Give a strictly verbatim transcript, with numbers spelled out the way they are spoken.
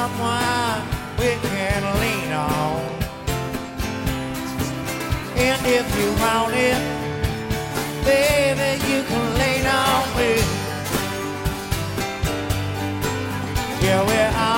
someone we can lean on. And if you want it, baby, you can lean on me. Yeah, we're out.